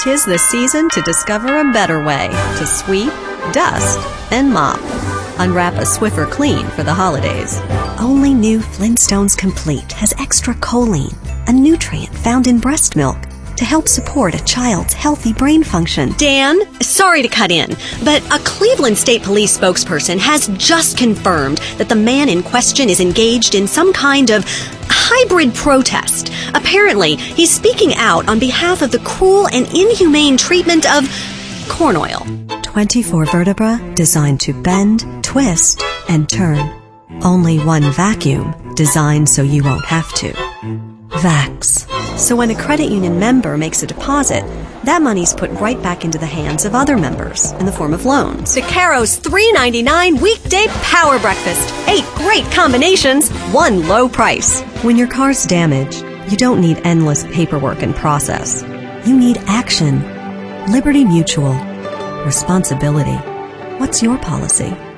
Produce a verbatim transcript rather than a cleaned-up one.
'Tis the season to discover a better way to sweep, dust, and mop. Unwrap a Swiffer Clean for the holidays. Only new Flintstones Complete has extra choline, a nutrient found in breast milk, to help support a child's healthy brain function. Dan, sorry to cut in, but a Cleveland State Police spokesperson has just confirmed that the man in question is engaged in some kind of hybrid protest. Apparently, he's speaking out on behalf of the cruel and inhumane treatment of corn oil. twenty-four vertebra designed to bend, twist, and turn. Only one vacuum designed so you won't have to. Vax. So when a credit union member makes a deposit, that money's put right back into the hands of other members in the form of loans. Vaquero's three ninety-nine weekday power breakfast. Eight great combinations, one low price. When your car's damaged, you don't need endless paperwork and process. You need action. Liberty Mutual. Responsibility. What's your policy?